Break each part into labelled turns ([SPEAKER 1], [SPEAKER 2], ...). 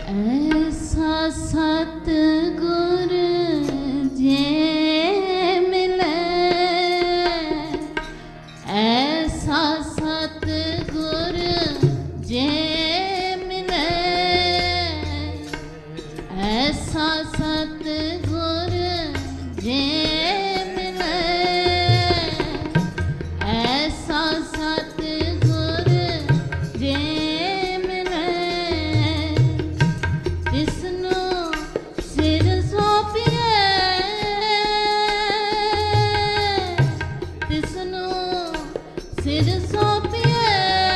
[SPEAKER 1] ऐसा सतगुर जे मिले, ऐसा सतगुर जे मिले, ऐसा सतगुर जे मिले, ऐसा सतगुर जे मिले, तिसनु सिर सौंपिए, तिसनु सिर सौंपिए,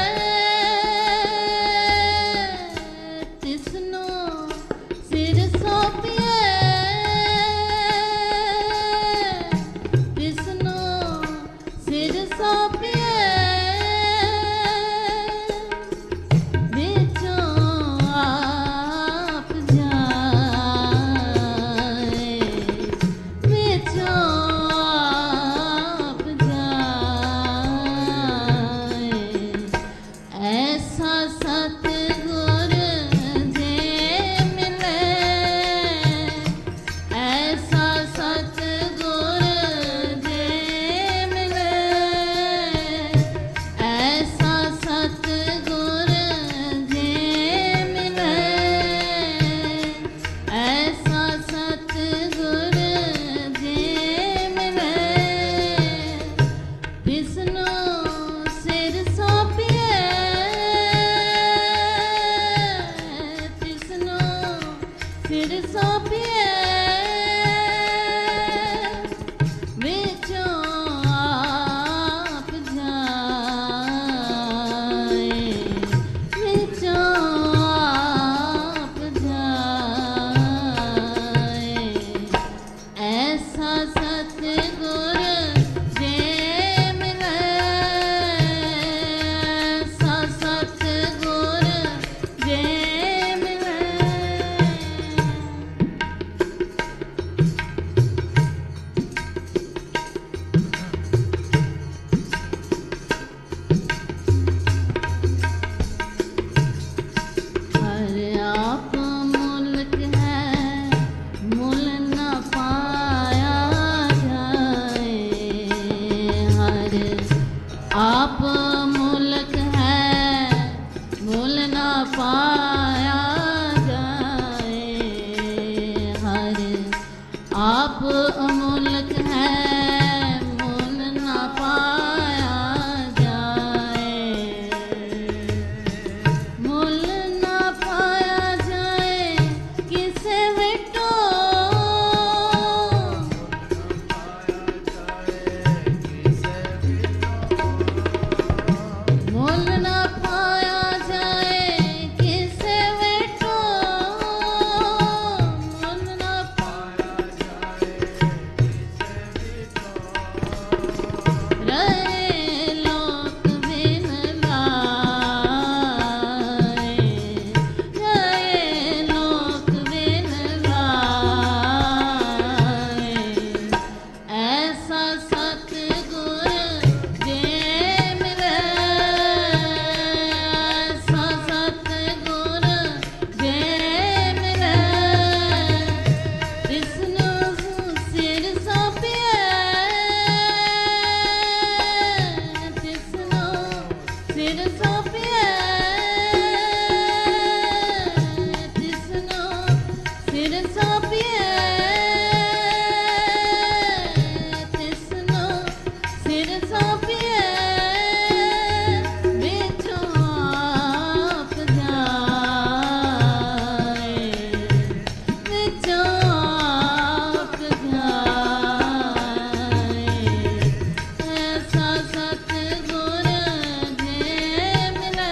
[SPEAKER 1] तिसनु सिर सौंपिए, तिसनु सिर सौंपिए, विचों आप जाए, विचों आप जाए, ऐसा सतगुर जे मिले, ऐसा सतगुर जे मिले, ऐसा सतगुर जे मिले, ऐसा सतगुर जे मिले, तिसनु सिर सौंपिए, तिसनु सिर सौंपिए, विचों आप जाए, विचों आप जाए, ऐसा सतगुर जे मिले, ऐसा सतगुर जे मिले। हर आप मुल्क है, मुल न पाया जाए, हर आप मुल्क है, मुल न पाया जाए, हर आप मुल्क है, मुल न पाया जाए, मुल न पाया जाए, किसे विटो, मुल न पाया जाए, किसे विटो, मुल न पाया जाए, रहे लोक बिन लाए, रहे लोक बिन लाए, ऐसा सतगुर जे मिले, ऐसा सतगुर जे मिले, तिसनु सिर सौंपिए, तिसनु सिर सौंपिए, तिसनु सिर सौंपिए, तिसनु सिर सौंपिए, विचों आप जाए, विचों आप जाए, ऐसा सतगुर जे मिले,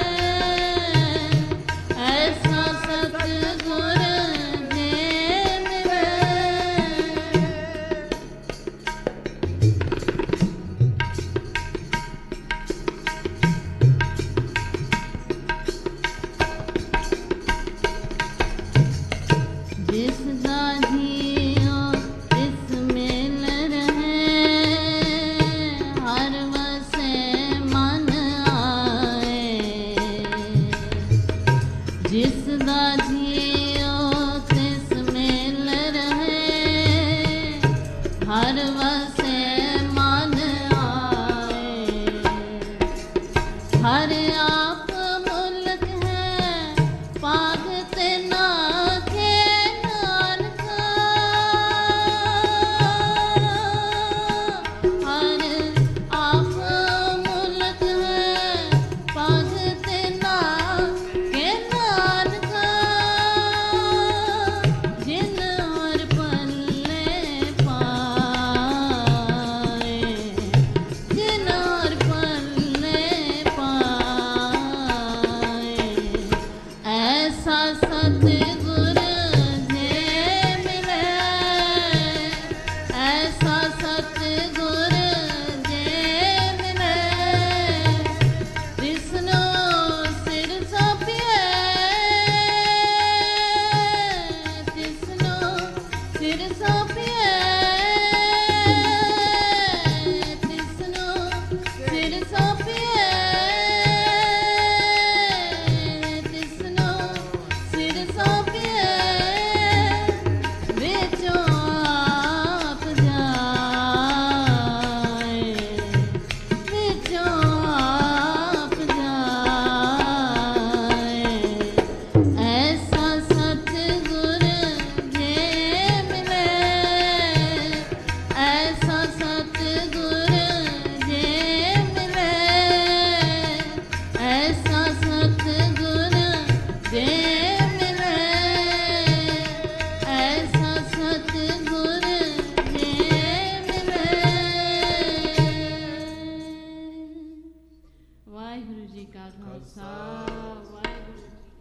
[SPEAKER 1] ऐसा सतगुर जे मिले। जिस दाधियो तिस मिल रहे, हर वसे मन आए, जिस दाधियो हर वसे मन आए। हर आप मुल्क है पागत नाखे नानका। हर आप मुल्क है पागत नाखे नानका। जिन और पल्ले पाए, जिन और पल्ले पाए, ऐसा सत